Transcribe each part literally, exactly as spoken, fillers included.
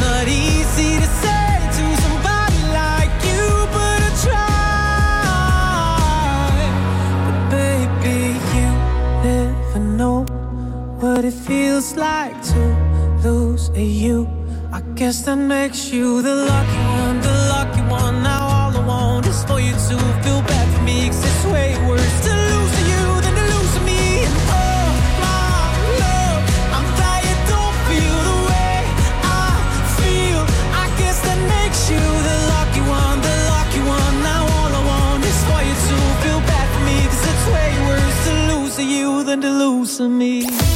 not easy to say to somebody like you, but I try. But baby, you never know what it feels like to lose a you. I guess that makes you the lucky one, the lucky one. Now all I want is for you to feel bad for me, 'cause it's way worse to lose you than to lose me. And oh my love, I'm glad you don't feel the way I feel. I guess that makes you the lucky one, the lucky one. Now all I want is for you to feel bad for me, 'cause it's way worse to lose you than to lose me.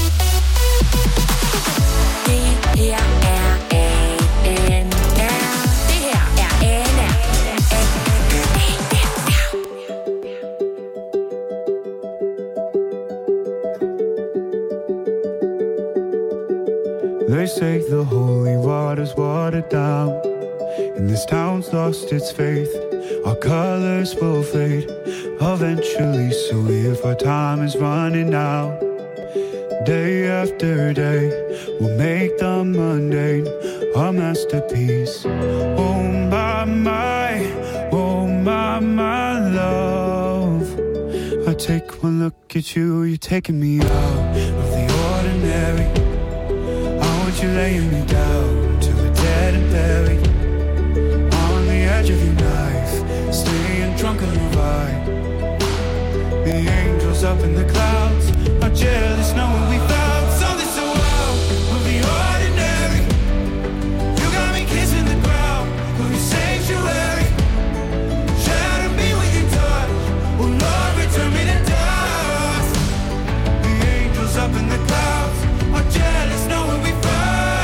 They say the holy water's watered down, and this town's lost its faith. Our colors will fade eventually, so if our time is running out, day after day, we'll make the mundane our masterpiece. Oh my, my, oh my, my love, I take one look at you, you're taking me out of the ordinary. You laying me down to a dead and buried on the edge of your knife, staying drunk on your ride. The angels up in the clouds are jealous knowing we found something so out of the ordinary. You got me kissing the ground of your sanctuary. Shatter me with your touch, oh Lord, return me to dust. The angels up in the clouds are jealous knowing we found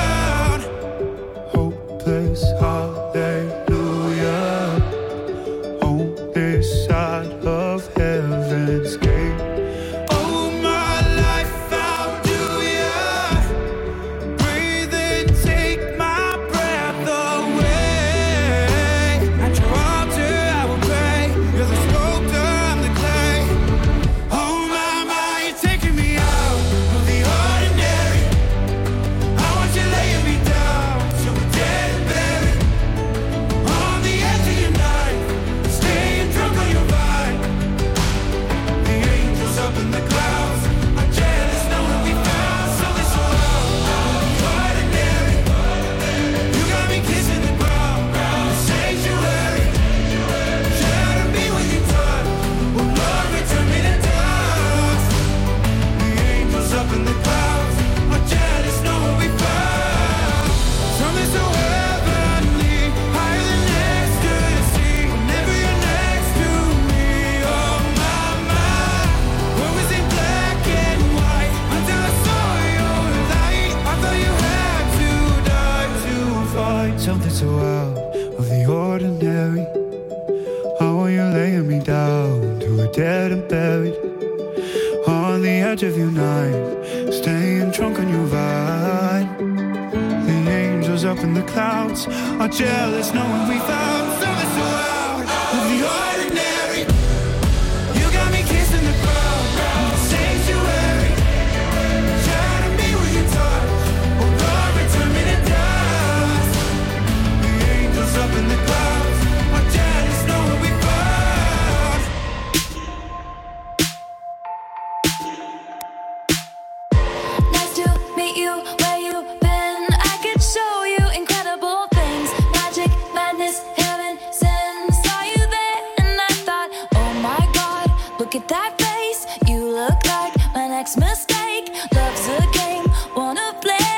hallelujah on this side of heaven's gate. Oh, my life found you, yeah. Breathe and take my breath away. At your altar I will pray. You're the sculptor, I'm the clay. Oh my, my, you're taking me out of the ordinary. I want you laying me down to a dead and buried on the edge of your knife, staying drunk on your vine. The angels up in the clouds are jealous knowing we found something so out of the ordinary. You got me kissing the ground, the sanctuary. Shatter me with your touch, oh Lord, return me to dust. The angels up in the clouds are jealous knowing we found something so heavenly, higher than ecstasy. Whenever you're next to me, oh my, my. What was in black and white until I saw your light? I thought you had to die to find something so out of the ordinary. How are you laying me down to a dead and buried on the edge of your knife, staying drunk on your vine. The angels up in the clouds are jealous knowing we found something so out of the ordinary. You got me kissing the ground, the sanctuary. Shatter me with your touch, oh Lord, return me to dust. The angels up in the clouds are jealous knowing we found. Nice to meet you, where you been? I could show you incredible things. Magic, madness, heaven sent. Saw you there and I thought, oh my God, look at that face. You look like my next mistake. Love's a game, wanna play.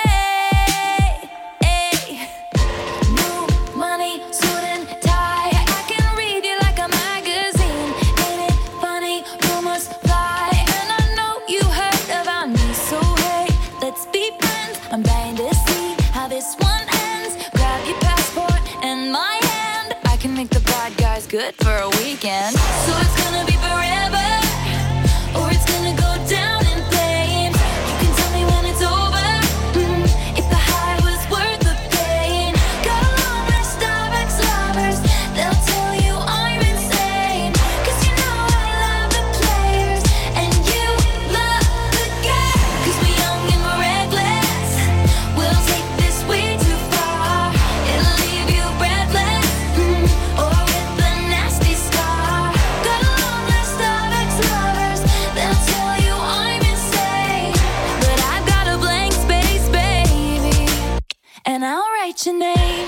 New money, suit and tie. I can read you like a magazine. Ain't it funny? Rumors fly, and I know you heard about me. So hey, let's be friends. I'm dying to see how this one ends. Grab your passport and my hand. I can make the bad guys good for a weekend. So it's gonna be forever, or it's gonna go down in flames. You can tell me when it's over, mm, if the high was worth the pain. Got along with Starbucks lovers, they'll tell you I'm insane. 'Cause you know I love the players, and you love the game. 'Cause we're young and we're reckless, we'll take this way too far. I'll write your name.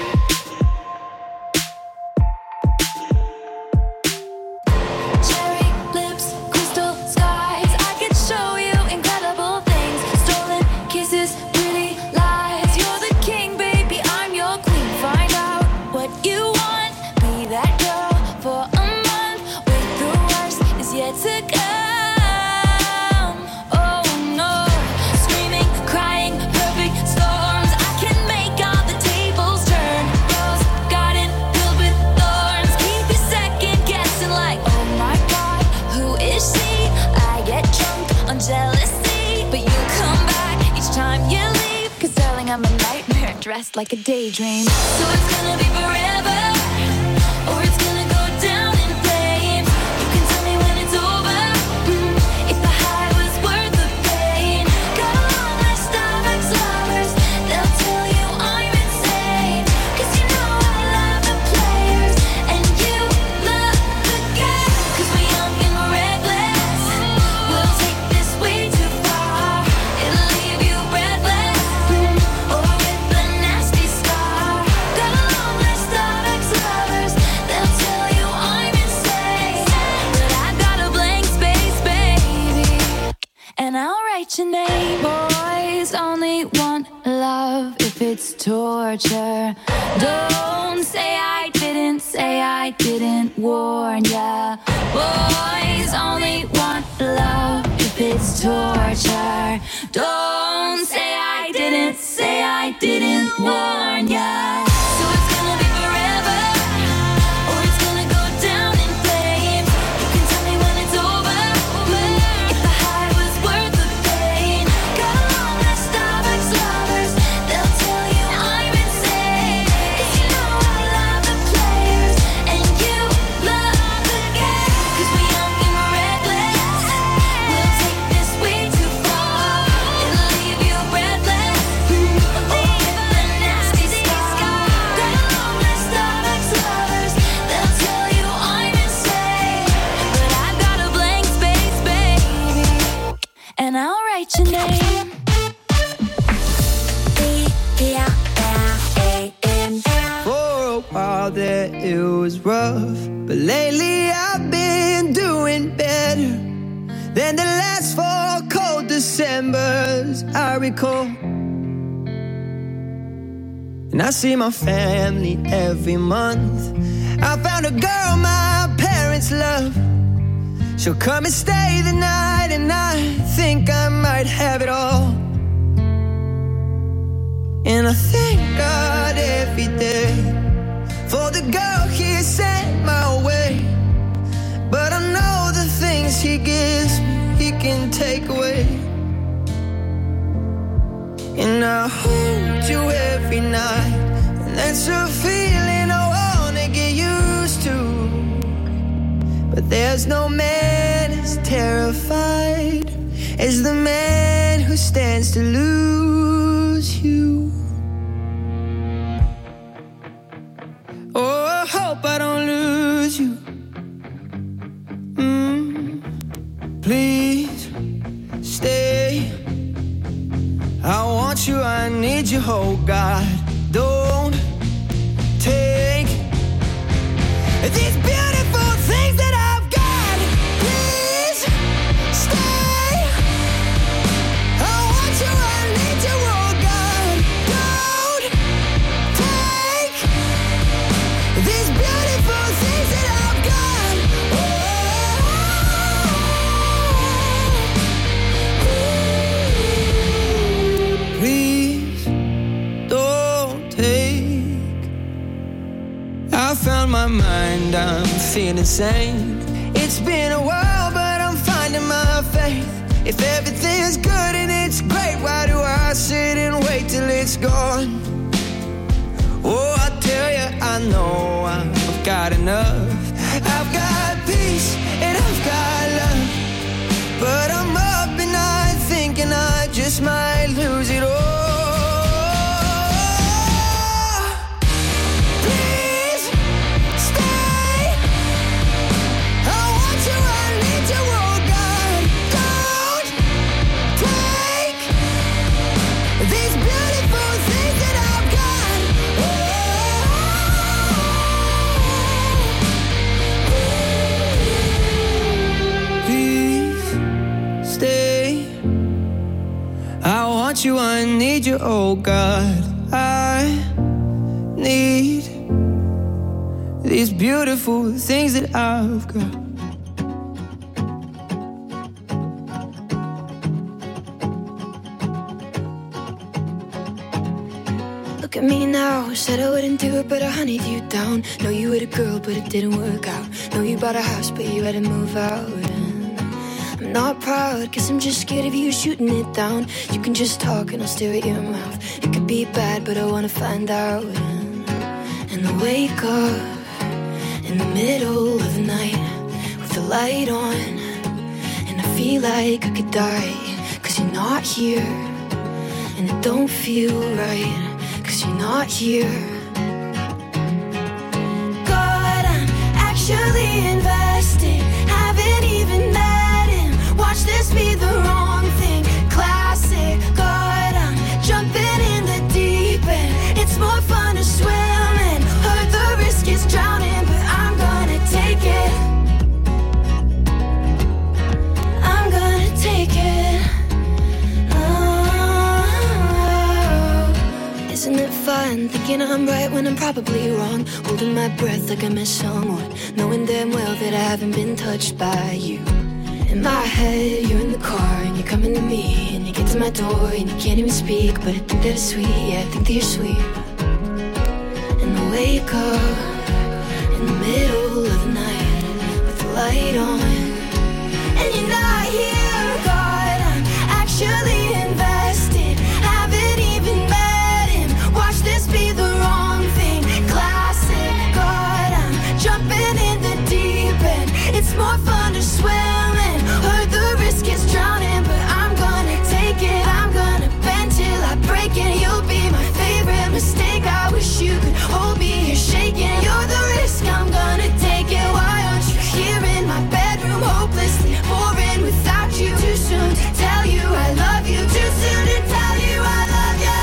Cherry lips, crystal skies, I could show you incredible things. Stolen kisses, pretty lies. You're the king, baby, I'm your queen. Find out what you want, be that girl for a month. Wait, the worst is yet to come. Jealousy, but you come back each time you leave. Cause darling, I'm a nightmare dressed like a daydream. So it's gonna be forever, or it's gonna go down in flames. You can tell me when it's over, mm, if the high was worth the pain. Got a long list of ex-lovers, they'll tell you I'm insane. Cause you know I love the players, and you love the game. Cause we're young and we're reckless, we'll take way too far. It'll leave you breathless, mm, or with a nasty scar. Got a long list of ex-lovers, they'll tell you I'm insane. But I got a blank space, baby, and I'll write your name. Boys only want love if it's torture. Don't say I didn't, say I didn't warn ya. Boys only want love if it's torture. Don't say I didn't, say I didn't warn ya. So it's gonna be forever, or it's gonna go down in flames. You can tell me when it's over, mm, if the high was worth the pain. Got a long list of ex-lovers, they'll tell you I'm insane. Cause you know I love the players, and you love the game. Cause we're young and we're reckless, we'll take this way too far. It'll leave you breathless, mm, or with a nasty scar. Got a long list of ex-lovers, they'll tell you I'm insane. But I got a blank space, baby, and I'll write your name. For a while there it was rough, but lately I've been doing better than the last four cold Decembers I recall. And I see my family every month. I found a girl my parents love. She'll come and stay the night, and I think I might have it all. And I thank God every day for the girl He sent my way. But I know the things He gives me, He can take away. And I hold you every night, and that's a feeling I wanna get used to. But there's no man as terrified as the man who stands to lose you. Oh, I hope I don't lose you. Mm, please stay. I want you, I need you, oh God. Don't take these beautiful things that I've got. Please stay. I want you, I need you, oh God. Don't take these beautiful things that I've got. Oh, please don't take. I found my mind, I'm feeling sane. It's been a while, but I'm finding my faith. If everything's good and it's great, why do I sit and wait till it's gone? Oh, I tell you, I know I've got enough. I've got peace and I've got love, but I'm up at night thinking I just might lose it all. Please stay. I want you, I need you, oh God. Don't take these beautiful things that I've got. here. Oh God, I need these beautiful things that I've got. Look at me now, said I wouldn't do it, but I hunted you down. Know you were the girl, but it didn't work out. Know you bought a house, but you had to move out. And I'm not proud, cause I'm just scared of you shooting it down. You can just talk and I'll stare at your mouth. It could be bad, but I wanna find out. And, and I wake up in the middle of the night with the light on, and I feel like I could die, cause you're not here, and it don't feel right, cause you're not here. God, I'm actually invested, haven't even met him. Watch this be the wrong thing, classic. God, I'm jumping in the deep end. It's more fun to swim in. Heard the risk is drowning, but I'm gonna take it. I'm gonna take it. Isn't it fun thinking I'm right when I'm probably wrong? Holding my breath like I miss someone, knowing damn well that I haven't been touched by you. In my head, you're in the car and you're coming to me, and you get to my door and you can't even speak, but I think that it's sweet, yeah, I think that you're sweet. And I wake up in the middle of the night with the light on, and you're not here. God, I'm actually invested, haven't even met him. Watch this be the wrong thing, classic. God, I'm jumping in the deep end. It's more fun to swim in. Heard the risk is drowning, but I'm gonna take it. I'm gonna bend till I break it. You'll be my favorite mistake. I wish you could hold me here shaking. You're the risk, I'm gonna take it. Why aren't you here in my bedroom, hopelessly boring without you? Too soon to tell you I love you. Too soon to tell you I love you.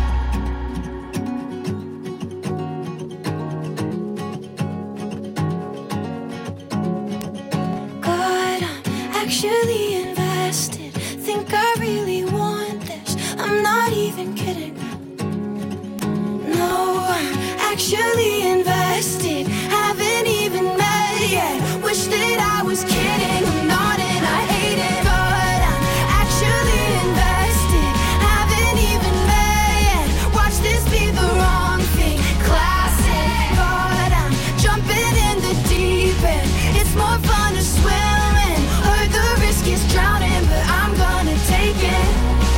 God, I'm actually invested. Think I really want this. I'm not even kidding. No, I'm actually invested. Haven't even met yet. Wish that I was kidding. I'm not and I hate it. But I'm actually invested. Haven't even met yet. Watch this be the wrong thing, classic. God, I'm jumping in the deep end. It's more fun to swim in. Heard the risk is drowning, but I'm gonna take it.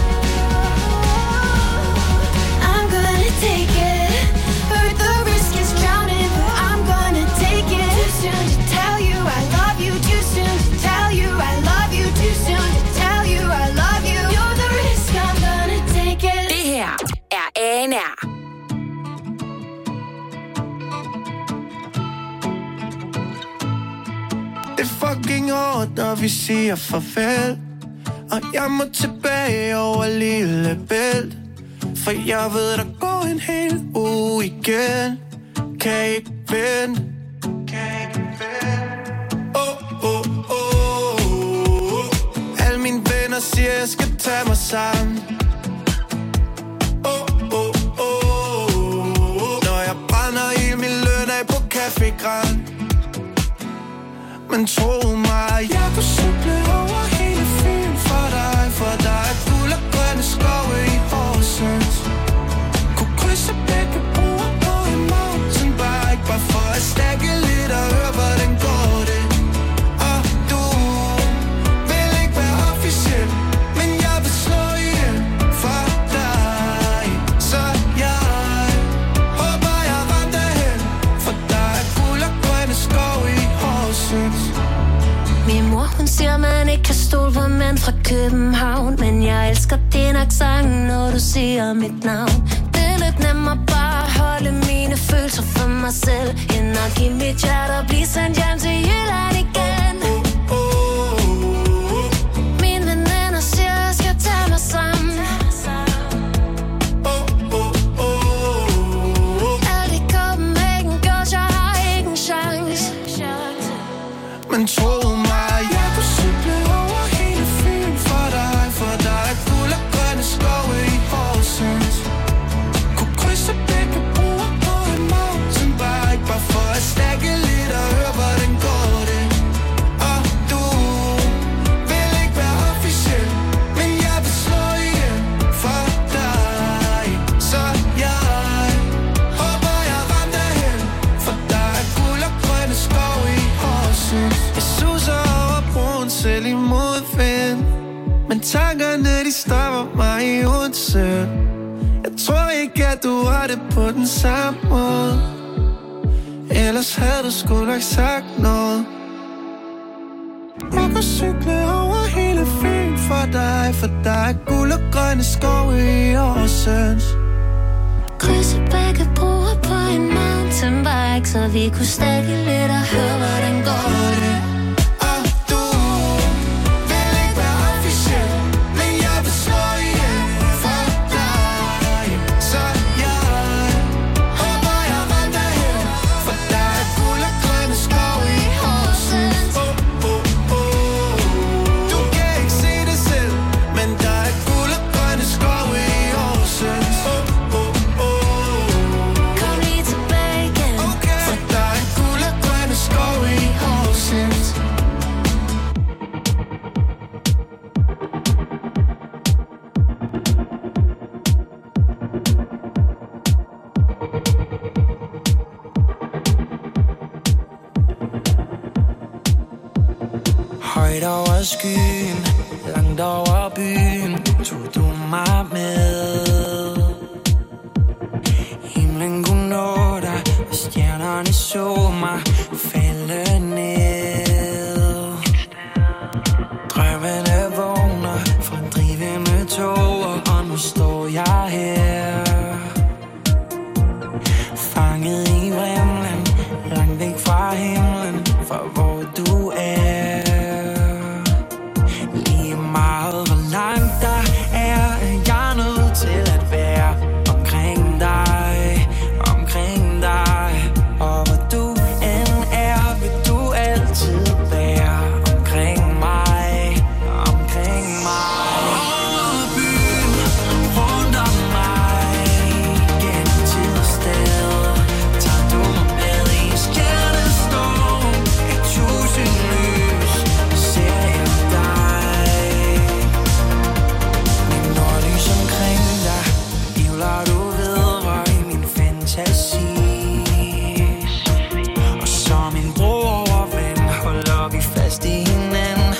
I'm gonna take it. Heard the risk is drowning, but I'm gonna take it. Too soon to tell you I love you. Too soon to tell you I love you. Too soon to tell you I love you. You're the risk, I'm gonna take it. Det her er A N R. Det er fucking hårdt, når vi siger farvel, og jeg må tilbage over Lillebælt, for jeg ved, der går en hel uge igen. Kan ikke vente. Åh, åh, åh. Alle mine venner siger, jeg skal tage mig sammen. Åh, åh, åh. Når jeg brænder i min løn af på Café Grand. Men tro mig, jeg kunne cykle over hele Fyn for dig, for der er guld og grønne skove i Horsens. Kunne krydse begge broer på en mountainbike, bare for at stække lidt og høre, hvordan går det. Og du vil ikke være officiel, men jeg vil slå ihjel for dig. Så jeg håber, jeg rammer derhen, for der er guld og grønne skove i Horsens. Min mor, hun siger, man ikke kan stole på mænd fra København, men jeg elsker din accent, når du siger mit navn. Det er lidt nemmere bare at holde mine følelser for mig selv, end at give mit hjerte og blive sendt hjem til Jylland igen. Mine veninder siger, jeg skal tage mig sammen. Alt i Copenhagen Girls, jeg har ikke en chance. Men tro mig, jeg kunne cykle over hele Fyn for dig, for der er guld og grønne skove i Horsens. Tror ikke, at du har det på den samme måde. Ellers havde du sgu nok sagt noget. Jeg kan cykle over hele Fyn for dig, for der er guld og grønne skove i Horsens. Krydse begge broer på en mountainbike, så vi kunne stakke lidt og høre, hvordan går det. Og du vil ikke være officiel, men jeg vil slå ihjel for dig. Så jeg håber, jeg rammer hen, for der er guld og grønne skove i Horsens. Oh, oh, oh. Du kan ikke se det selv, men der er guld og grønne skove i Horsens. Oh, oh, oh. Kom lige tilbage igen, Okay, for der er guld og grønne skove i Horsens. Højt over skyen, langt over byen, tog du mig med. Himlen kunne nå dig, og stjernerne så mig falde ned. Drømmene vågner fra drivende tog, og nu står jeg her. Fanget i vrimlen, langt væk fra himlen, fra hvor du er. Lige meget hvor langt der er, jeg er nødt til at være omkring dig, omkring dig. Og hvor du end er, vil du altid være omkring mig, omkring mig. Over byen, rundt om mig, gennem tid og sted, tager du mig med i stjernestorm. Et tusind lys ser jeg dig. Min nordlys omkring dig, hivler du vedrør i min fantasi. Og som en bro over vand, holder vi fast i hinanden.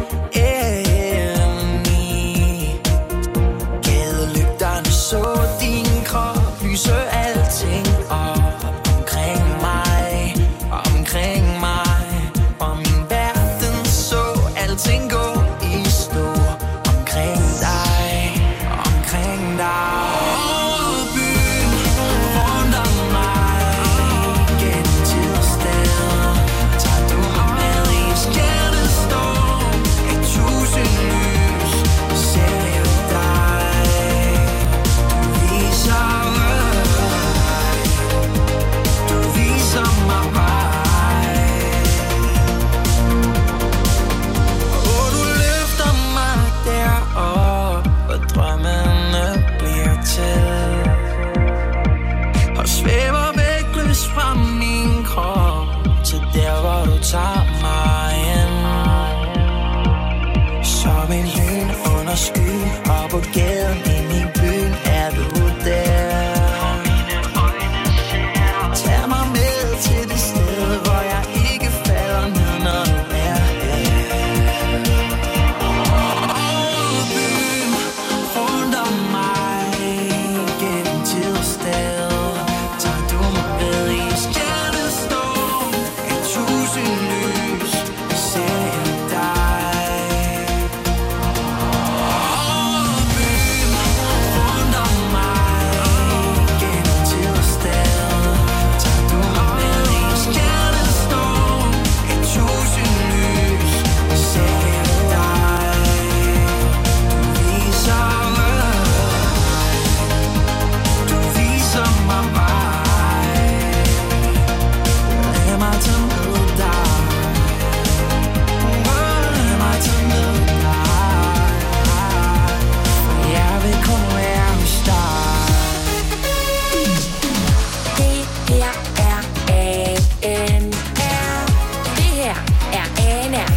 Endelig gadelygterne så din krop, lyser alting op omkring mig, omkring mig. Og min verden så alting gå i stå omkring dig, omkring dig. Over byen, rundt om mig, gennem tid og sted, tager du mig med i stjernestorm. Et tusind lys ser jeg dig. Du viser mig, du viser mig vej. Og du løfter mig derop, hvor drømmene bliver til, og svæver vægtløs fra min krop, til der hvor du tager mig hen. Som en lyn under skyen, og på gaden ind i byen er du der. Tag mig med til det sted, hvor jeg ikke falder ned, når du er her. Over byen, rundt om mig, gennem tid og sted, tager du mig med i stjernestorm. Et tusind lys ser jeg dig. Over byen, rundt om mig, gennem tid og sted, tager du mig med i stjernestorm. Et tusind lys ser jeg dig. Du viser mig, du viser mig vej. Lad mig tage med dig, lad mig tage med dig, for jeg vil kun være hos dig. Det her er A N R. Det her er A N R.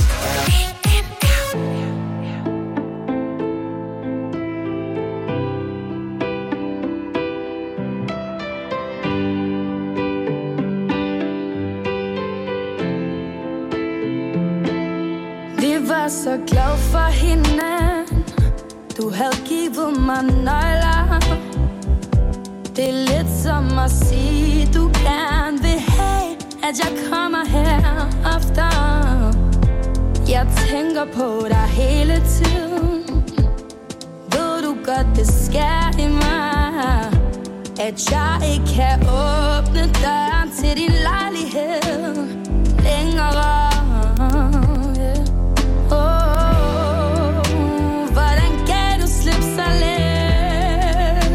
Vi var så glade for hinanden. Du havde givet mig nøgler, Det er lidt som at sige, du gerne vil have, at jeg kommer her oftere. Jeg tænker på dig hele tiden. Ved du godt, det sker i mig, at jeg ikke kan åbne døren til din lejlighed længere. Yeah. Oh, hvordan kan du slippe så let?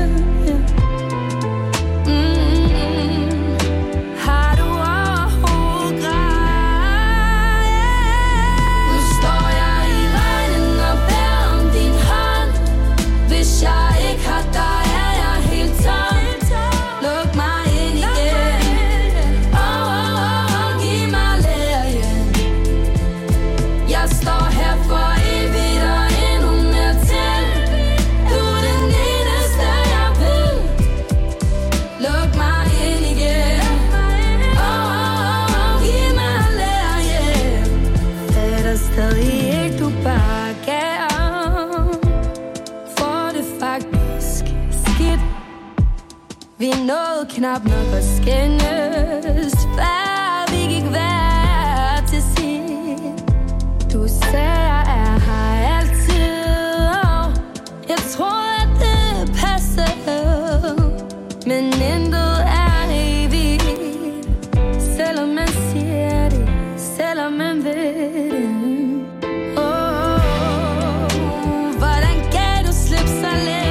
Mm, har du overhovedet grej? Nu står jeg i regnen og bærer om din hånd. Hvis jeg ikke har dig, er jeg helt tom. Luk mig ind igen. Oh, oh, oh, giv mig lærgen. Jeg står her for evigt og endnu mere til. Du er den eneste, jeg vil. Luk mig ind igen. Oh, oh, oh, giv mig lærgen. Fatter stadig ikke, du bare gav om. For det faktisk skidt. Vi nåede knap nok at skændes, før vi gik hver til sit. Du sagde, jeg er her altid, og jeg tror, at det passer. Men intet er evigt, selvom man siger det, selvom man ved det. Oh, hvordan kan du slippe så let?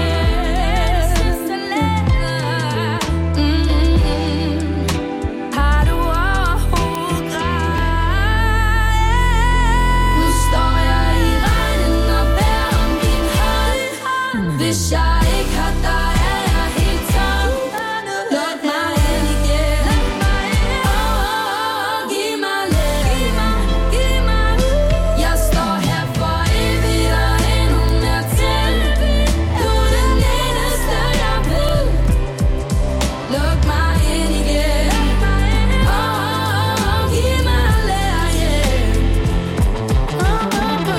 Mm, har du overhovedet grej? Nu står jeg i regnen og bærer om din hånd. Hvis jeg ikke har dig, er jeg helt tom. Luk mig ind igen. Oh, oh, oh, giv mig lærgen. Jeg står her for evigt og endnu mere til. Du er den eneste, jeg vil. Luk mig ind igen. Oh, oh, oh, giv mig lærgen. Oh, oh, oh.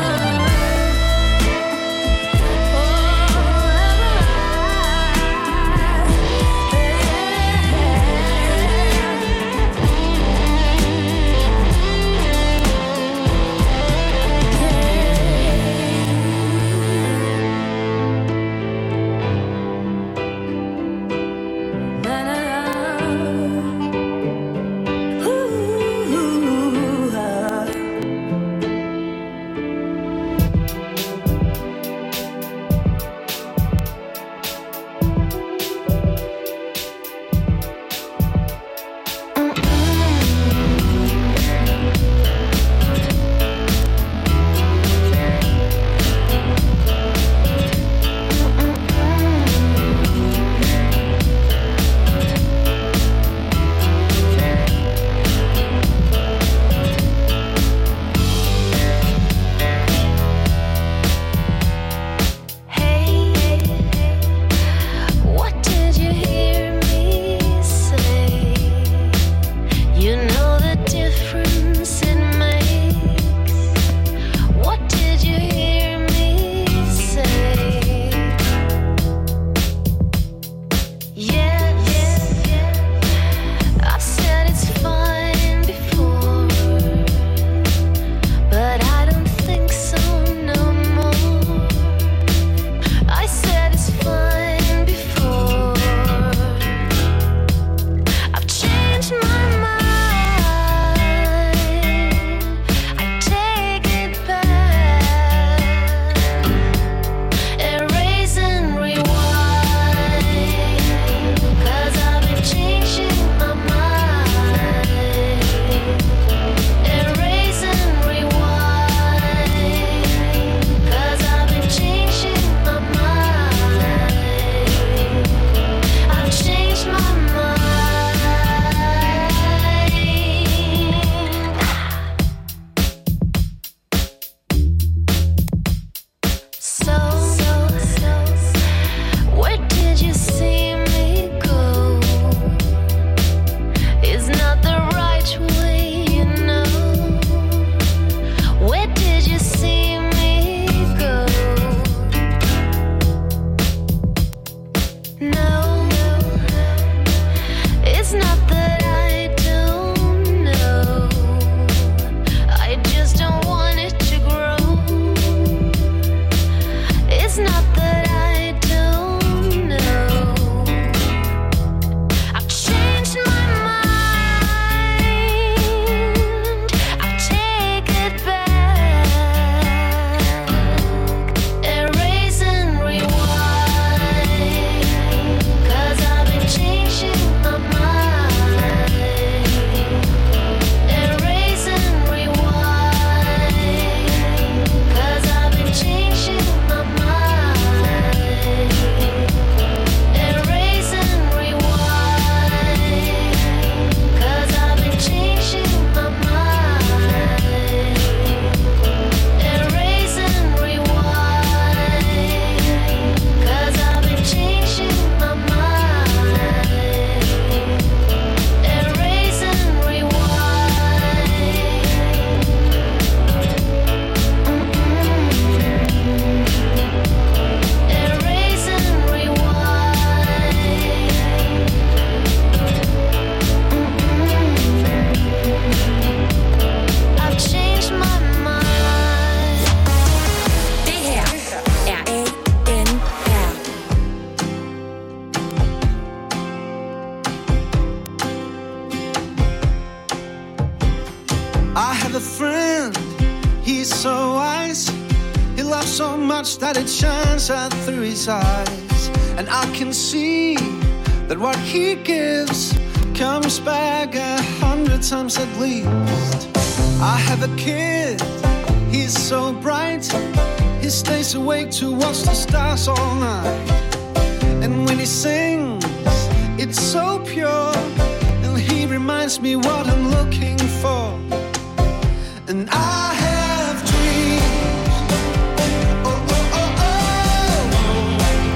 I have a friend, he's so wise. He loves so much that it shines out through his eyes. And I can see that what he gives comes back a hundred times at least. I have a kid, he's so bright. He stays awake to watch the stars all night. And when he sings, it's so pure. And he reminds me what I'm looking for. And I have dreams. Oh, oh, oh, oh.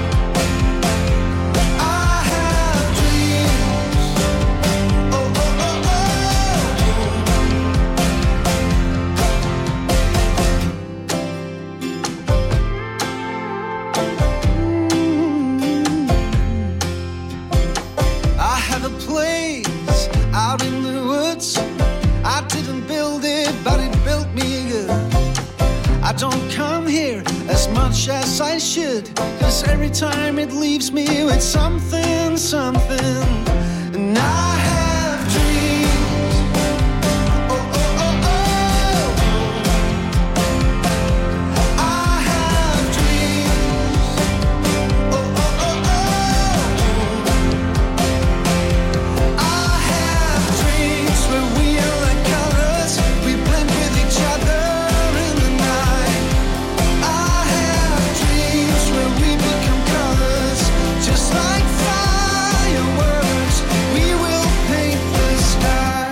I have dreams. Oh, oh, oh, oh. I have a place out in the woods. I didn't build it, but it built me good. I don't come here as much as I should, 'cause every time it leaves me with something, something. And I have dreams. Oh, oh, oh, oh. I have dreams. Oh, oh, oh, oh. I have dreams where we are like colors, we blend with each other in the night. I have dreams where we become colors, just like fireworks. We will paint the sky.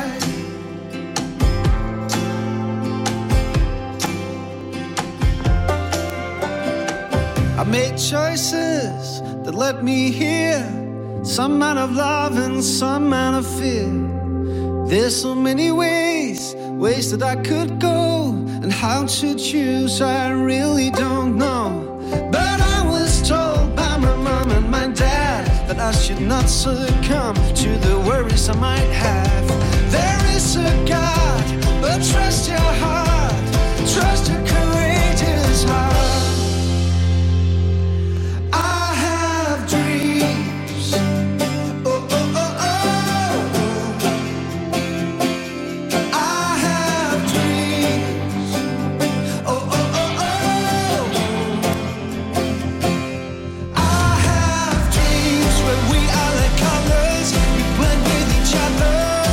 I made choices that led me here, some amount of love and some amount of fear. There's so many ways, ways that I could go, and how to choose I really don't know. But I was told by my mom and my dad that I should not succumb to the worries I might have. There is a God, but trust your heart, trust your courageous heart. I have dreams. Oh, oh, oh, oh. I have dreams. Oh, oh, oh, oh. I have dreams where we are like colors, we blend with each other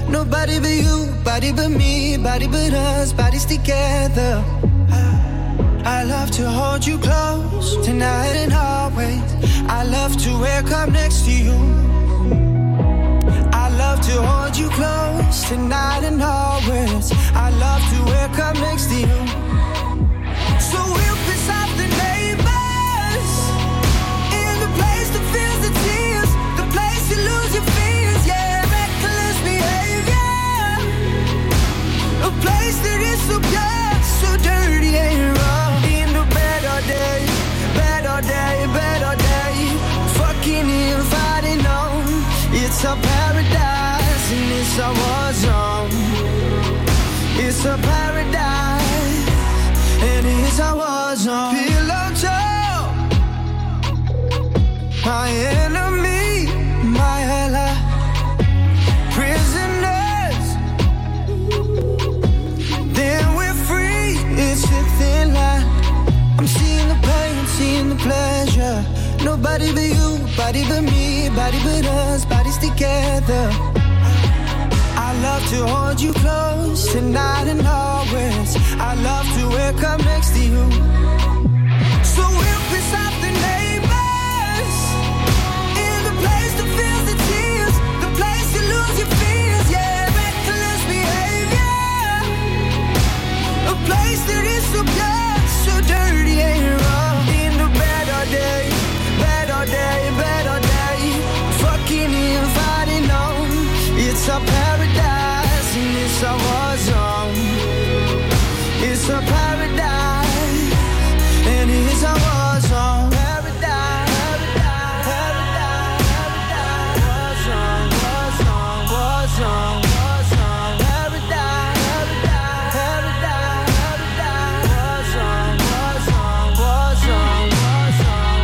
Nobody but you, body but me, body but us, bodies together. I love to hold you close, tonight and always. I love to wake up next to you. I love to hold you close, tonight and always. I love to wake up next to you. So we'll piss off the neighbors, in the place that feels the tears, the place you lose your fears, yeah, reckless behavior. A place that is so pure, so dirty and raw. In the bed all day, bed all day, bed all day. Fucking and fighting on. It's a paradise and it's a war zone. It's a paradise and it's a war zone. Pillow talk, my enemy, my ally. Prisoners, then we're free. It's a thin line. I'm seeing the pain, seeing the pleasure. Nobody but you, body but me, body but us, bodies together. I love to hold you close, tonight and always. I love to wake up next to you. So we'll piss off the neighbors, in the place that feels the tears, the place you lose your fears, yeah, reckless behavior. A place that is so pure, so dirty and raw. In the bed all day, bed all day, bed all day. Fucking and fighting on. It's a paradise and it's a war zone. It's a paradise and it's a war zone. Paradise, paradise, paradise, war zone, war zone, war zone, war zone. Paradise, paradise, paradise, war zone, war zone, war zone, war zone.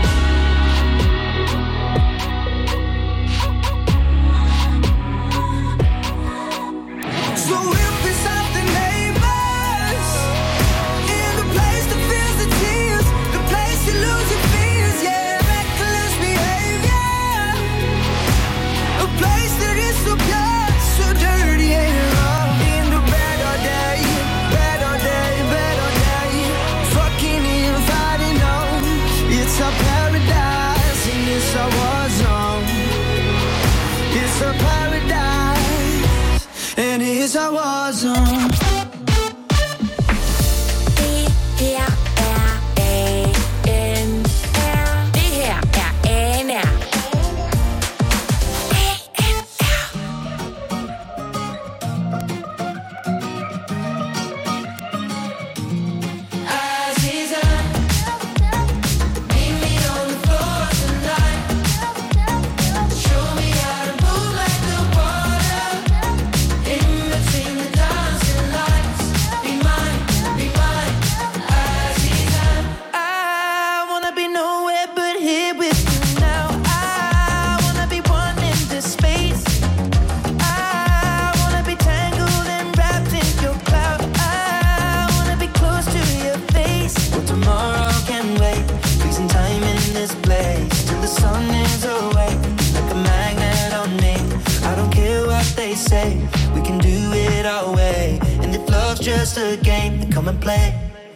So we'll piss off the neighbors, in the place that feels the tears, the place you lose your fears, yeah, reckless behavior. A place that is so pure, so dirty and raw. In the bed all day, bed all day, bed all day. Fucking and fighting on. It's a paradise and it's a war zone. It's a paradise and it's a war zone. Det her er A N R. Det her er A N R. I wanna be nowhere but here with you now. I wanna be one in this space. I wanna be tangled and wrapped in your cloud. I wanna be close to your face. Well, tomorrow can wait. Freezing time in this place till the sun is awake, like a magnet on me. I don't care what they say. We can do it our way. And if love's just a game, then come and play.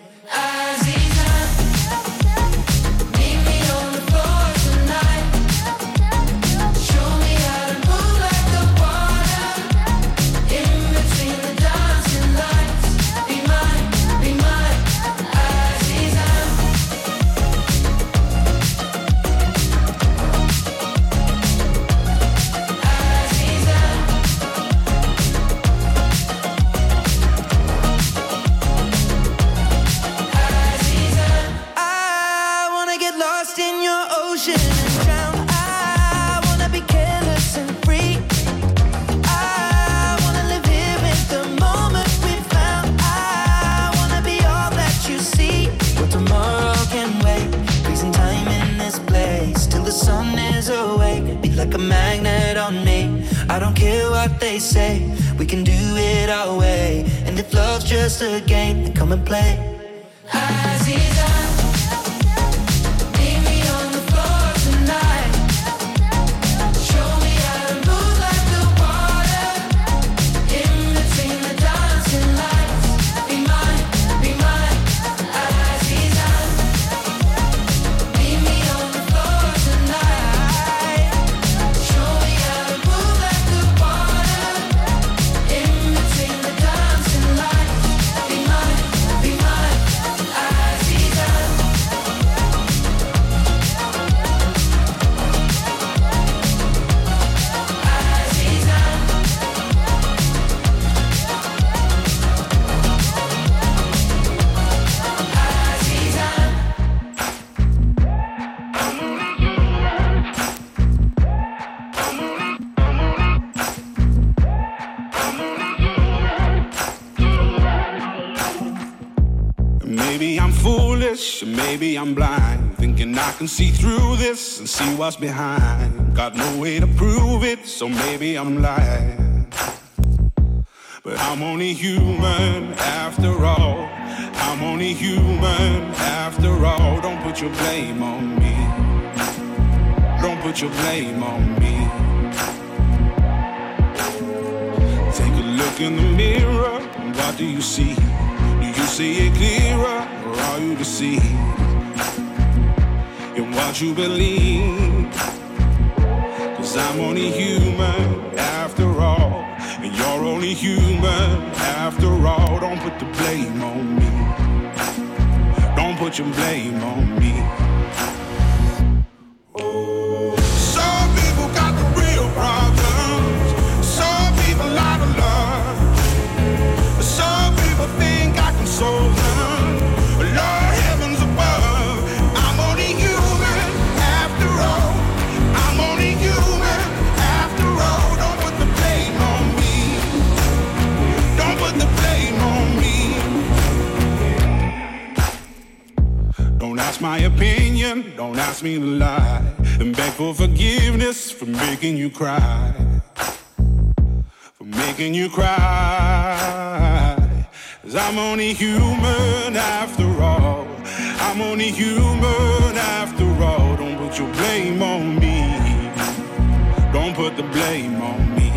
I wanna get lost in your ocean and drown. I wanna be careless and free. I wanna live here in the moment we found. I wanna be all that you see. But tomorrow can wait. Freezing time in this place till the sun is awake. Be like a magnet on me. I don't care what they say. We can do it our way. And if love's just a game, then come and play. switch, and maybe I'm blind, thinking I can see through this and see what's behind. Got no way to prove it, so maybe I'm lying. But I'm only human after all. I'm only human after all. Don't put your blame on me. Don't put your blame on me. Take a look in the mirror, what do you see? Do you see it clearer, or are you deceived in what you believe? Cause I'm only human after all, and you're only human after all. Don't put the blame on me. Don't put your blame on me. Some people got the real problems. Some people out of love. Some people think I can solve them. Lord, heavens above, I'm only human after all. I'm only human after all. Don't put the blame on me. Don't put the blame on me. Don't ask my opinion, don't ask me to lie, and beg for forgiveness for making you cry, for making you cry. Cause I'm only human after all. I'm only human after all. Don't put your blame on me. Don't put the blame on me.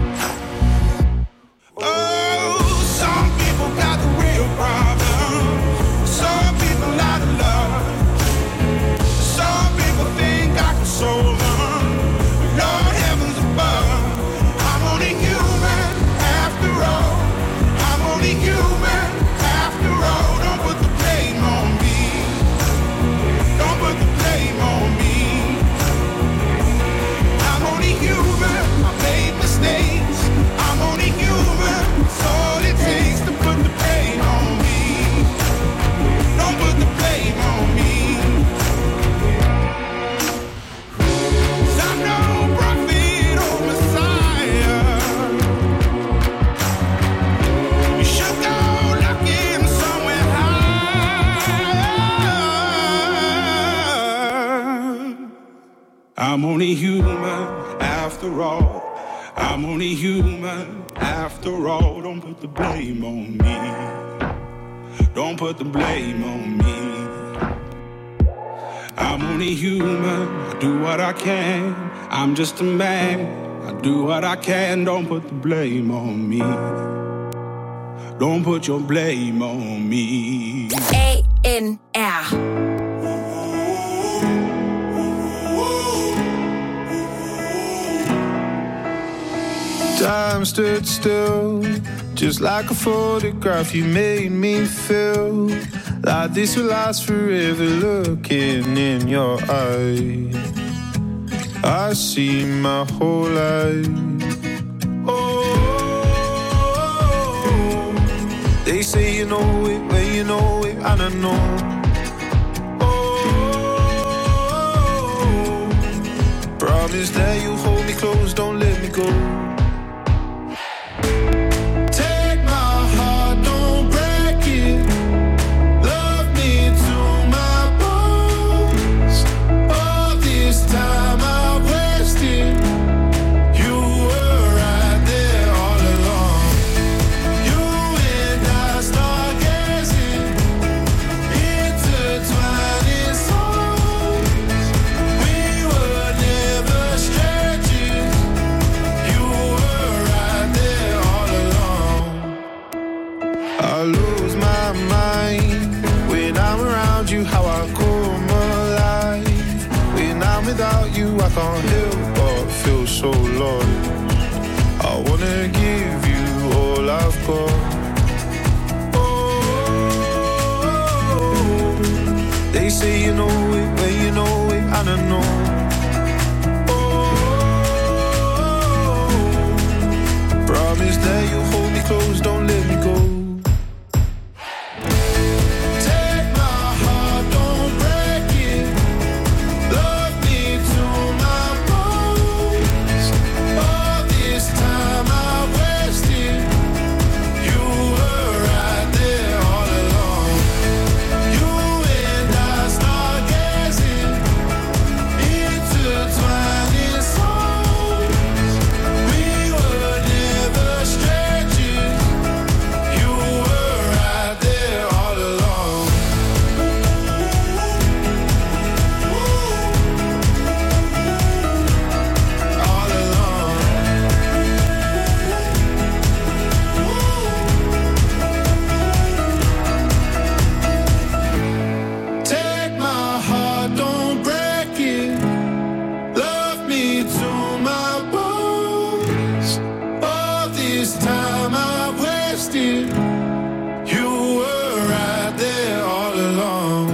Oh, some people got the real problems. Some people out of love. Some people think I can solve them. Lord, heavens above, I'm only human after all. I'm only human after all. Don't put the blame on me. Don't put the blame on me. I'm only human. I made mistakes. I'm only human. It's all it takes to put the blame on me. Don't put the blame on me. 'Cause I'm no prophet or Messiah. You should go looking somewhere high. I'm only human after all. I'm only human after all. Don't put the blame on me. Don't put the blame on me. I'm only human. I do what I can. I'm just a man. I do what I can. Don't put the blame on me. Don't put your blame on me. A N R. Time stood still, just like a photograph. You made me feel like this will last forever. Looking in your eyes, I see my whole life. Oh, they say you know it when you know it, and I know. Oh, promise that you hold me close, don't let me go. I can't help but feel so lost. I wanna give you all I've got. Oh, they say you know it when you know it, and I know. Oh, promise that you hold me close, don't let me go. to my bones. All this time I wasted, you were right there all along.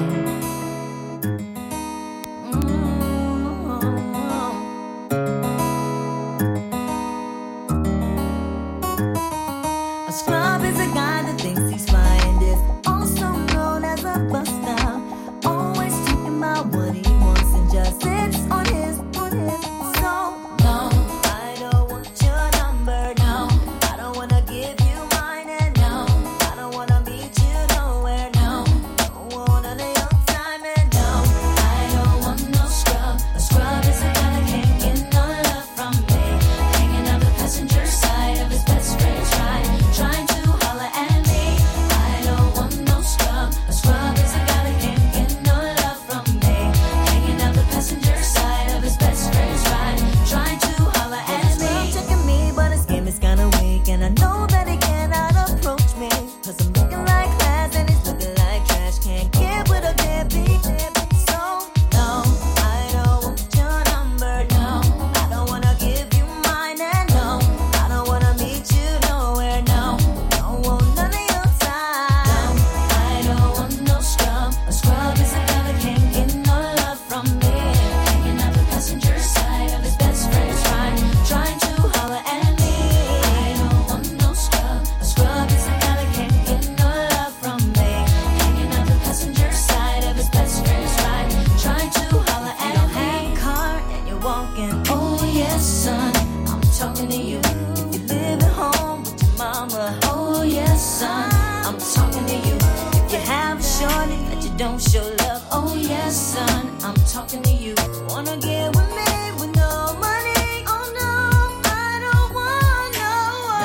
A scrub is a guy that thinks he's fine, is also known as a buster. Always talking about what he wants and just sits on his, on his. So, no, I don't want your number, no. I don't wanna give you mine, and no, I don't wanna meet you nowhere, no. Don't want none of your time, and no, I don't want no scrub. A scrub is a guy that can't get no love from me. Hanging out the passenger side of his best friend's ride, trying to holler at me. I don't want no scrub. A scrub is a guy that can't get no love from me. Hanging out the passenger side of his best friend's ride, trying to holler at me. He's checking me, but his game is kinda weak, and I know that he cannot approach me, 'cause I'm looking like class and he's looking like trash. Can't get with a deadbeat. So, no, I don't want your number, no. I don't wanna give you mine, and no, I don't wanna meet you nowhere, no. Don't want none of your time. No, I don't want no scrub. A scrub is a guy that can't get no love from me. Hanging out the passenger side of his best friend's ride, trying to holler at me. I don't want no scrub. A scrub is a guy that can't get no love from me. Hanging out the passenger side of his best friend's ride, trying to holler at me. You don't have a car and you're walking. Oh yes, son, I'm talking to you. If you live at home with your mama. Oh yes, son, I'm talking to you. If you have a shorty that you don't show love. Oh yes, son, I'm talking to you. Wanna get with me with no money? Oh no, I don't want no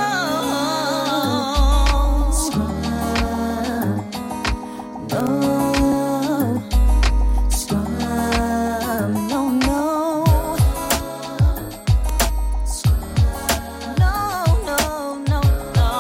scrub. No scrub. No, no. No, no, no, no.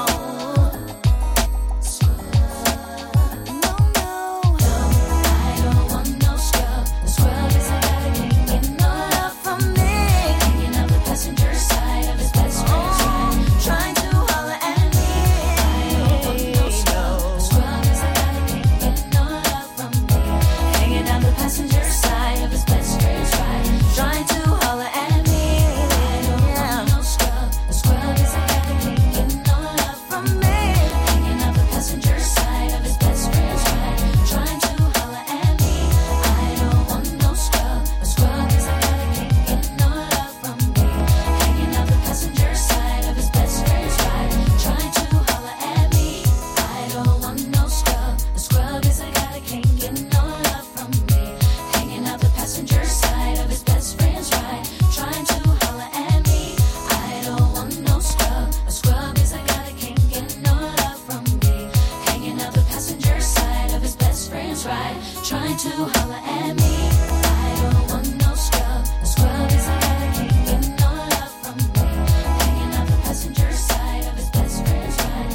No, no. I don't want no scrub. A scrub is a guy that can't get no love from me. Hanging out the passenger side of his best friend's ride, trying to holler at me. I don't want no scrub. A scrub is a guy that can't get no love from me. Hanging out the passenger side of his best friend's ride, trying to holler at me. I don't want no scrub. A scrub is a guy that can't get no love from me. Hanging out the passenger side of his best friend's ride, trying to holler at me. I don't want no scrub. A scrub is a guy that can't get no love from me. Hanging out the passenger side of his best friend's ride, trying to holler at me. I don't want no scrub. A scrub is a guy that can't get no love from me. Hanging out the passenger side of his best friend's ride, trying to holler at me. I don't want no scrub. A scrub is a guy that can't get no love from me. Hanging out the passenger side of his best friend's ride, trying to holler at me. I don't want no scrub. A scrub is a guy that can't get no love from me. Hanging out the passenger side of his best friend's ride.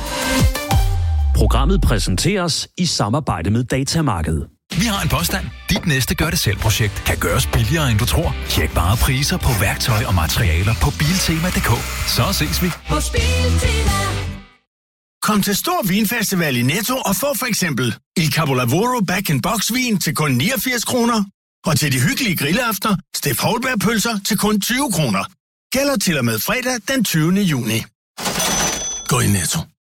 Programmet præsenteres i samarbejde med Datamarkedet. Vi har en påstand. Dit næste gør-det-selv-projekt kan gøres billigere, end du tror. Tjek bare priser på værktøj og materialer på biltema punktum d k. Så ses vi. Hos Biltema. Kom til Stor Vinfestival i Netto og få for eksempel Il Capolavoro Back-in-Box vin til kun niogfirs kroner. Og til de hyggelige grilleaftener, Steff Holberg-pølser til kun tyve kroner. Gælder til og med fredag den tyvende juni. Gå i Netto.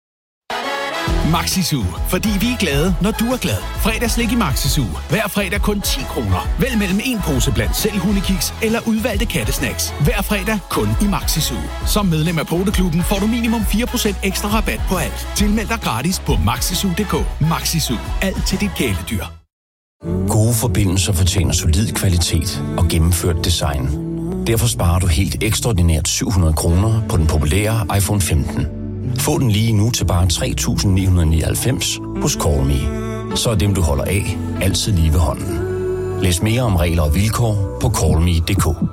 Maxisu, fordi vi er glade, når du er glad. Fredagslik i Maxisu. Hver fredag kun ti kroner. Vælg mellem en pose blandt selv hundekiks eller udvalgte kattesnacks. Hver fredag kun i Maxisu. Som medlem af Poteklubben får du minimum fire procent ekstra rabat på alt. Tilmeld dig gratis på maxisu punktum d k. Maxisu. Alt til dit kæledyr. Gode forbindelser fortjener solid kvalitet og gennemført design. Derfor sparer du helt ekstraordinært syv hundrede kroner på den populære iPhone femten. Få den lige nu til bare tre tusind ni hundrede nioghalvfems hos Callme. Så er dem, du holder af, altid lige ved hånden. Læs mere om regler og vilkår på callme punktum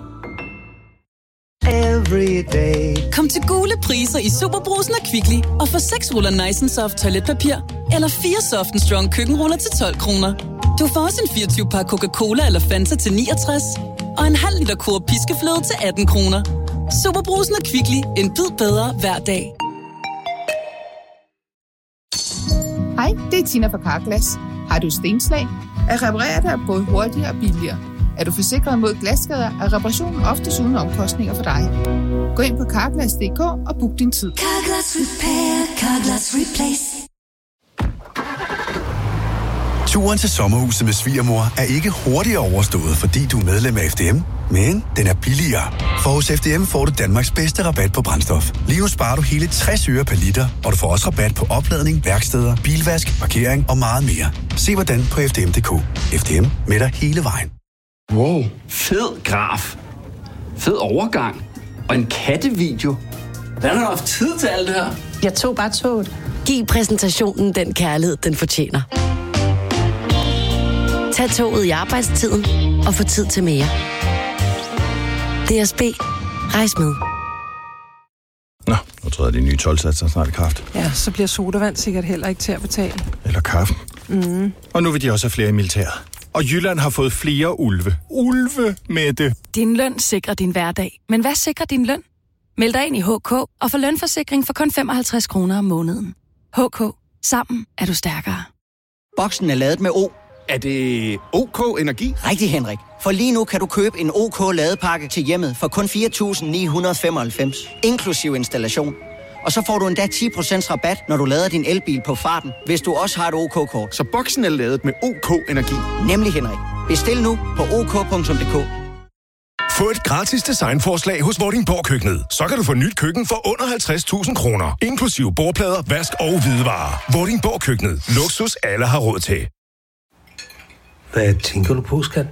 d k. Kom til gule priser i Superbrugsen og Kvickly og få seks ruller Nice and Soft toiletpapir eller fire Soft and Strong køkkenruller til tolv kroner. Du får også en fireogtyve pakke Coca-Cola eller Fanta til niogtres. og en halv liter kur piskefløde til atten kroner. SuperBrugsen og Kvickly. En bid bedre hver dag. Hej, det er Tina fra Carglass. Har du stenslag? At reparere det er både hurtigere og billigere. Er du forsikret mod glasskader, er reparationen oftest uden omkostninger for dig. Gå ind på carglass punktum d k og book din tid. Carglass Repair, Carglass Replace. Turen til sommerhuset med svigermor er ikke hurtigere overstået, fordi du er medlem af F D M, men den er billigere. For hos F D M får du Danmarks bedste rabat på brændstof. Lige nu sparer du hele tres øre per liter, og du får også rabat på opladning, værksteder, bilvask, parkering og meget mere. Se hvordan på f d m punktum d k. F D M med dig hele vejen. Wow, fed graf. Fed overgang. Og en kattevideo. Hvordan har du haft tid til alt det her? Jeg tog bare toget. Giv præsentationen den kærlighed, den fortjener. Tag toget i arbejdstiden og få tid til mere. D S B. Rejs med. Nå, nu tror jeg, de nye tolv-satser snart i kraft. Ja, så bliver sodavand sikkert heller ikke til at betale. Eller kaffen. Mm. Og nu vil de også have flere i militæret. Og Jylland har fået flere ulve. Ulve med det. Din løn sikrer din hverdag. Men hvad sikrer din løn? Meld dig ind i H K og få lønforsikring for kun femoghalvtreds kroner om måneden. H K. Sammen er du stærkere. Boksen er ladet med O. Er det O K Energi? Rigtig, Henrik. For lige nu kan du købe en O K ladepakke til hjemmet for kun fire tusind ni hundrede og femoghalvfems, inklusiv installation. Og så får du endda ti procent rabat, når du lader din elbil på farten, hvis du også har et O K-kort. Så boksen er ladet med O K Energi? Nemlig, Henrik. Bestil nu på o k punktum d k. Få et gratis designforslag hos Vordingborg Køkkenet. Så kan du få nyt køkken for under halvtreds tusind kroner. Inklusiv bordplader, vask og hvidevarer. Vordingborg Køkkenet. Luksus alle har råd til. Hvad tænker du på, skat?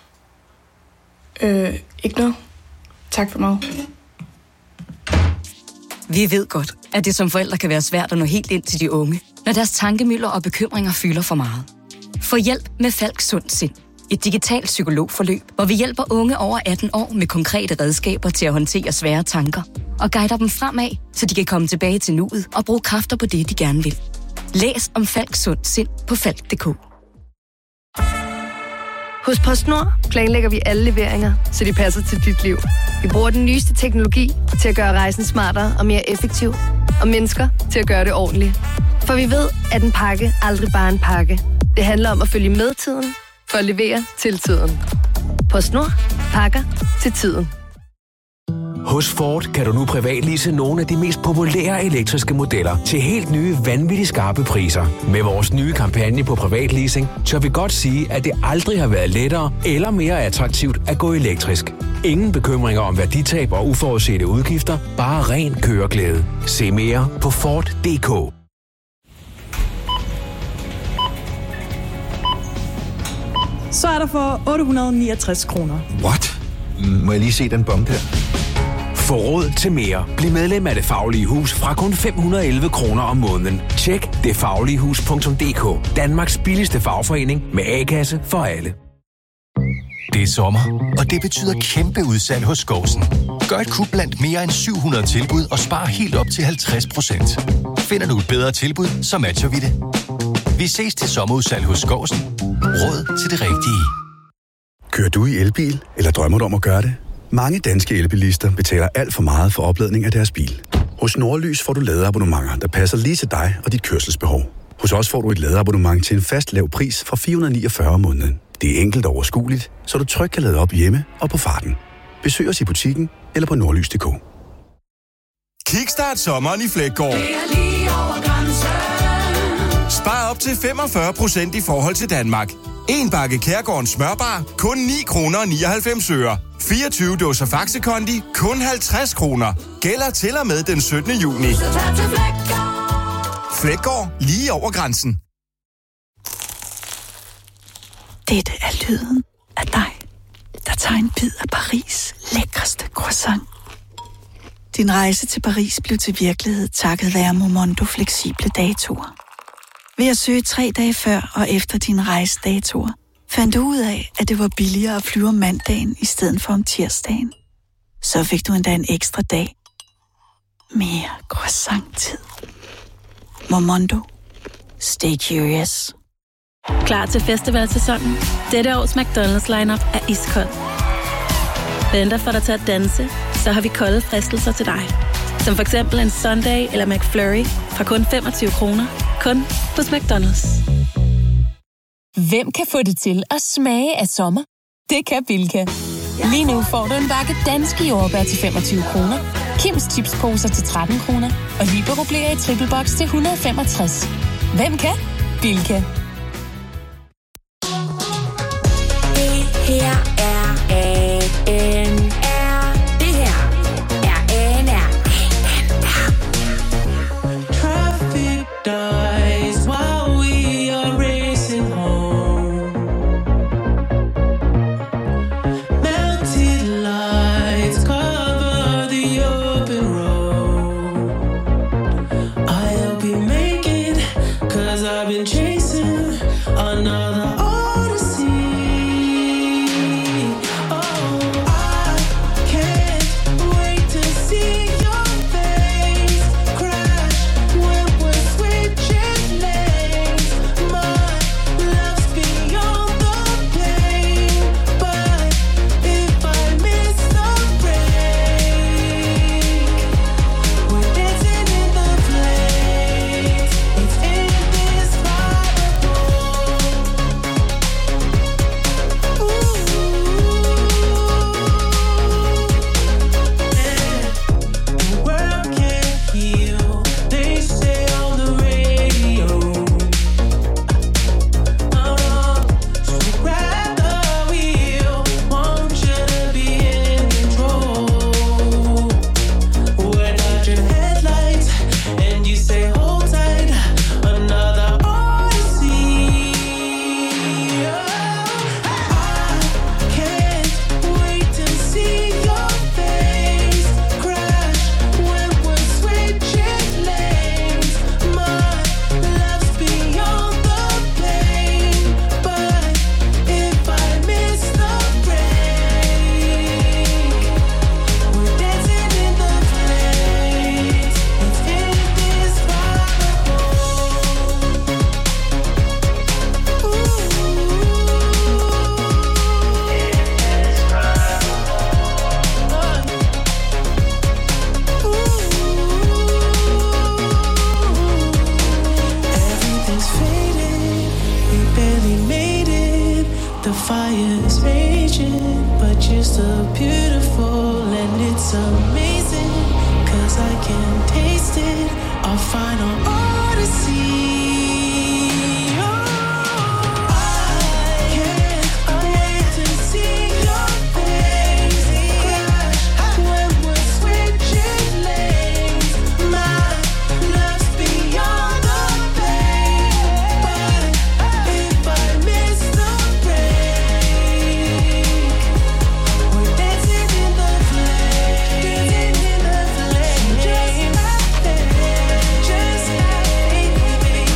Øh, ikke noget. Tak for mig. Vi ved godt, at det som forældre kan være svært at nå helt ind til de unge, når deres tankemylder og bekymringer fylder for meget. Få hjælp med Falk Sund Sind. Et digitalt psykologforløb, hvor vi hjælper unge over atten år med konkrete redskaber til at håndtere svære tanker og guider dem fremad, så de kan komme tilbage til nuet og bruge kræfter på det, de gerne vil. Læs om Falk Sund Sind på falk punktum d k. Hos PostNord planlægger vi alle leveringer, så de passer til dit liv. Vi bruger den nyeste teknologi til at gøre rejsen smartere og mere effektiv, og mennesker til at gøre det ordentligt. For vi ved, at en pakke aldrig bare er en pakke. Det handler om at følge med tiden, for at levere til tiden. PostNord. Pakker til tiden. Hos Ford kan du nu privatlease nogle af de mest populære elektriske modeller til helt nye, vanvittigt skarpe priser. Med vores nye kampagne på privatleasing, tør vi godt sige, at det aldrig har været lettere eller mere attraktivt at gå elektrisk. Ingen bekymringer om værditab og uforudsete udgifter, bare ren køreglæde. Se mere på Ford punktum d k. Så er der for otte hundrede og niogtres kroner. What? Må jeg lige se den bombe der? Få råd til mere. Bliv medlem af Det Faglige Hus fra kun fem hundrede og elleve kroner om måneden. Tjek det faglige hus punktum d k. Danmarks billigste fagforening med A-kasse for alle. Det er sommer, og det betyder kæmpe udsalg hos Skovsen. Gør et kub blandt mere end syv hundrede tilbud og spar helt op til halvtreds procent. Finder du et bedre tilbud, så matcher vi det. Vi ses til sommerudsalg hos Skovsen. Råd til det rigtige. Kører du i elbil, eller drømmer du om at gøre det? Mange danske elbilister betaler alt for meget for opladning af deres bil. Hos Nordlys får du ladeabonnementer, der passer lige til dig og dit kørselsbehov. Hos os får du et ladeabonnement til en fast lav pris fra fire hundrede og niogfyrre om måneden. Det er enkelt og overskueligt, så du trygt kan lade op hjemme og på farten. Besøg os i butikken eller på nordlys punktum d k. Kickstart sommeren i Flækgaard. Spar op til femogfyrre procent i forhold til Danmark. En bakke Kærgårdens smørbar, kun ni kroner og nioghalvfems øre. fireogtyve dåser Faxe Kondi, kun halvtreds kroner. Gælder til og med den syttende juni. Flækgaard, lige over grænsen. Dette er lyden af dig, der tager en bid af Paris' lækreste croissant. Din rejse til Paris blev til virkelighed takket være Momondo fleksible datoer. Ved at søge tre dage før og efter din rejsedatoer, fandt du ud af, at det var billigere at flyve om mandagen i stedet for om tirsdagen. Så fik du endda en ekstra dag. Mere croissant-tid. Momondo. Stay curious. Klar til festivalsæsonen. Dette års McDonald's lineup er iskold. venter for dig til at danse, så har vi kolde fristelser til dig. Som for eksempel en Sunday eller McFlurry fra kun femogtyve kroner. Kun hos McDonald's. Hvem kan få det til at smage af sommer? Det kan Bilka. Lige nu får du en bakke danske jordbær til femogtyve kroner, Kims chipsposer til tretten kroner og Libero Blære i triple box til et hundrede og femogtres. Hvem kan? Bilka. Det her er A N R. Det her er A N R. Traffic dies while we are racing home. Melted lights cover the open road. I'll be making, cause I've been chasing another odyssey. Oh, I can't wait to see your face crash when we're switching lanes. My love's beyond the pain, but if I miss the break, we're dancing in the flames. It's indescribable. The world can't heal, they say on the radio. Oh no, so grab the wheel, want you to be in control. We're dodging headlights, and you say hold tight, another odyssey. I can't wait to see your face crash when we're switching lanes. My love's beyond the pain, but if I miss the break, we're dancing in the flames. It's indescribable. Everything's faded, we barely made it. The fire's raging, but you're still beautiful, and it's amazing, cause I can taste it. Our final odyssey. Oh, I can't wait to see your face crash when we're switching lanes. My love's beyond the pain, but if I miss the break, we're dancing in the flames, dancing in the flames. Just like, just like, baby,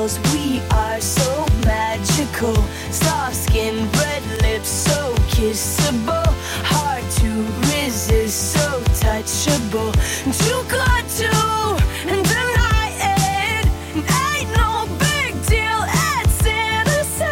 girls, we are so magical. Soft skin, red lips, so kissable. Hard to resist, so touchable. Too good to deny it. Ain't no big deal, it's innocent.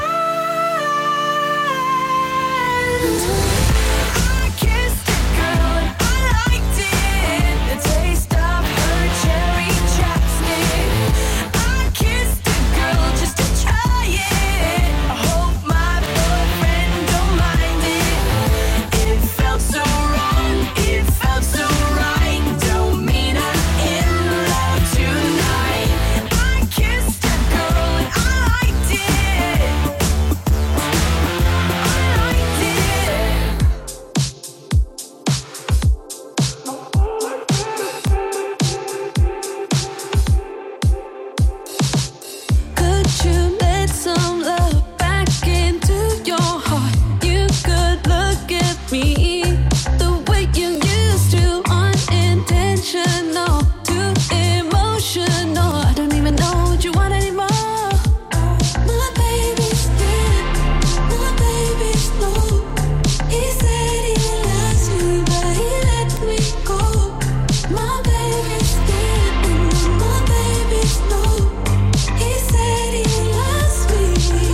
I kissed a girl and I liked it. The taste of her cherry chapstick. I kissed a girl just to try it. I hope my boyfriend don't mind it. It felt so wrong, it felt so right. Don't mean I'm in love tonight. I kissed a girl and I liked it. I liked it. Could you let some love back into your heart? You could look at me the way you used to, unintentional, too emotional. I don't even know what you want anymore. My baby's dead, my baby's low. He said he loves me, but he let me go. My baby's dead, and my baby's low. He said he loves me.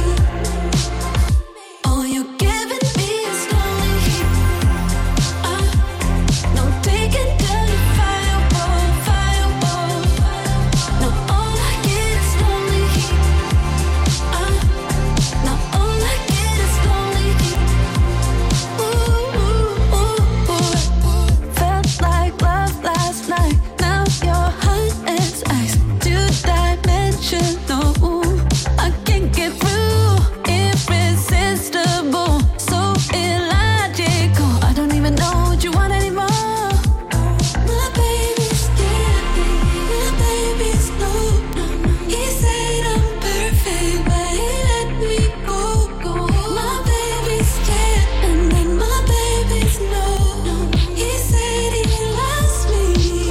All you're giving me is lonely heat. Uh, no taking down your firewall, firewall. No, all I get is lonely heat. Uh, no, all I get is lonely heat. Ooh, ooh, ooh, ooh. Felt like love last night. Now you're hot as ice. Two-dimensional. I can't get through. Irresistible. So illogical. I don't even know what you want anymore. My baby's dead. My baby's low. He said I'm perfect, but he let me go. My baby's dead, and then my baby's low. He said he loves me.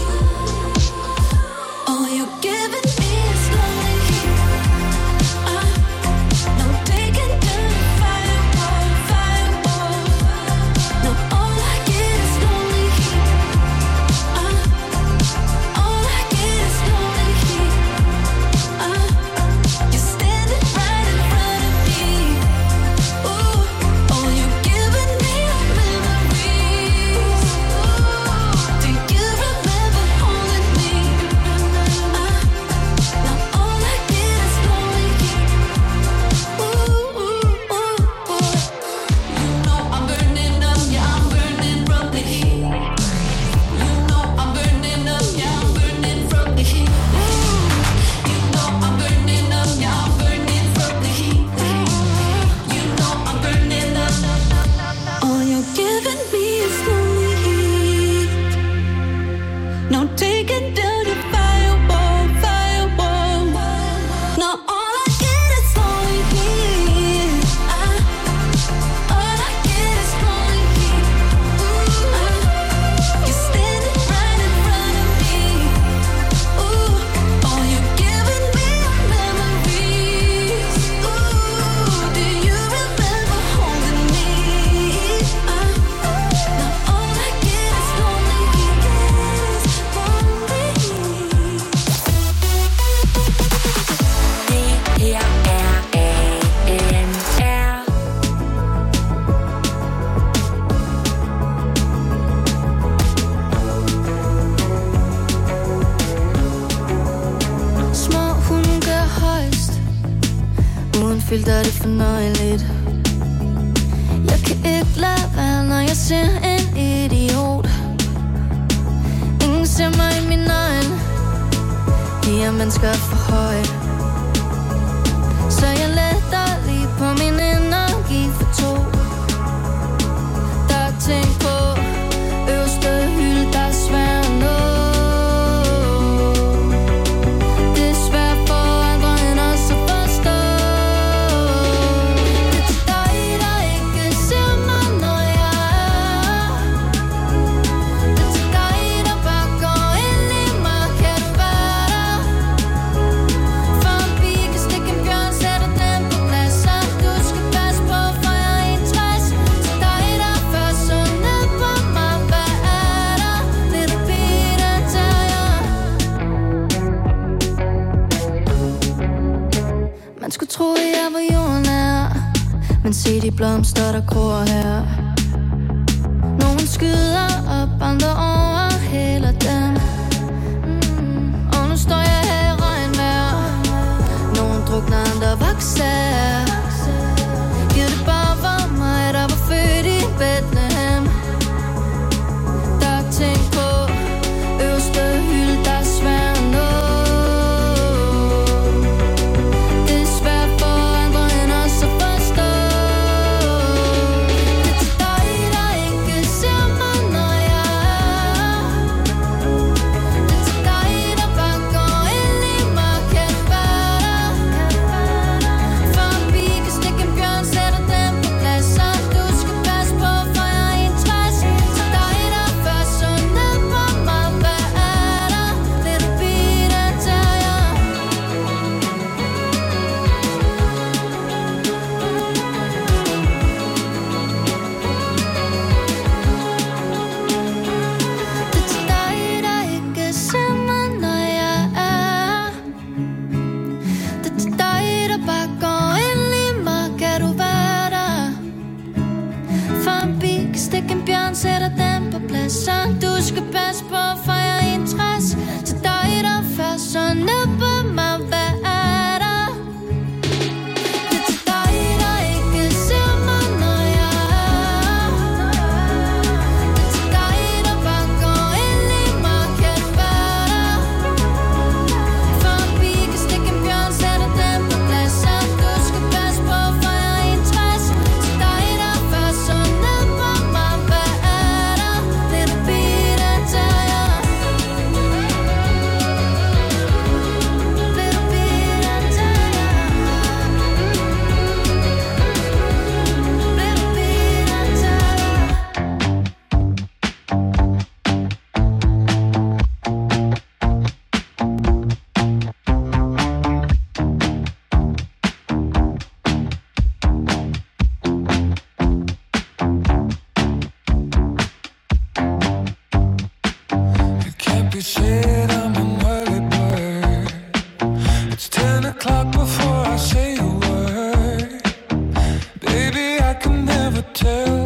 All you're giving me is lonely heat. Uh, no taking down the firewall, firewall. No, all I get is lonely heat. Uh, all I get is lonely heat. Uh, you're standing right in front of me. Ooh, all you're giving me are memories. Do you remember holding me? Uh, now all I get is lonely heat. Ooh, ooh, ooh, ooh. You know I'm burning up, yeah, I'm burning from the heat. You know I'm burning up, yeah, I'm burning from the heat. You know I'm burning up, yeah, I'm burning from the heat. You know I'm burning up. All you're giving me is lonely heat. No taking down your firewall, firewall. Now all I get is lonely heat. Uh, all I get is lonely heat. Uh, you're standing right in front of me. Ooh, all you're giving me are memories. Ooh, do you remember holding me? Uh, now all I get is lonely heat. Det her er A N R. Små hunde gør højst. Uden filter er det fornøjeligt. Jeg kan ikke lade være, når jeg ser en idiot. Ingen ser mig i min øjne. De her mennesker er for høje. Så jeg letter lige på min energi for to. Der er ting på øverste hylde, der er svært at nå. Det er svært for andre end os at forstå. Det er til dig, der ikke ser mig, når jeg er. Det er til dig, der bare går ind i mig. Kan du være der? Man skulle tro, at jeg var jordnær, men se de blomster, der gror her. Nogle skyder op, andre overhælder dem. mm. Og nu står jeg her i regnvejr. Nogle drukner, andre vokser. Giv det bare for mig, der var født i Bethlehem. Der er ting på øverste hylde, der er svær at nå. Det er svært for andre end os at forstå. Det er til dig, der ikke ser mig, når jeg er. Det er til dig, der bare går ind i mig. Kan du være der? For en pige kan stikke en bjørn, sætter den på plads. Så du skal passe på, for jeg er interesse. Til dig, der først så ned på mig. Hvad er der? Little bit af terrier. Det er til dig, der ikke ser mig, når jeg er. Det er til dig, der bare går ind i mig. Kan du være der? For en bil kan stikke en bjørn, sætter den på plads. Så du skal passe på, for jeg er interesse. Til dig, der først så ned på mig. Hvad er der? Det er til dig, der ikke ser mig, når jeg er. Det er til dig, der bare går ind i mig. Kan du være der? For en bil kan stikke en bjørn, sætter den på plads. Så du skal passe på, for jeg er interesse. Til dig, der først så ned på mig. Hvad er der? Little bit af terrier. Little bit af terrier. Little bit af terrier. It can't be said I'm an early bird. It's ten o'clock before I say a word. Baby, I can never tell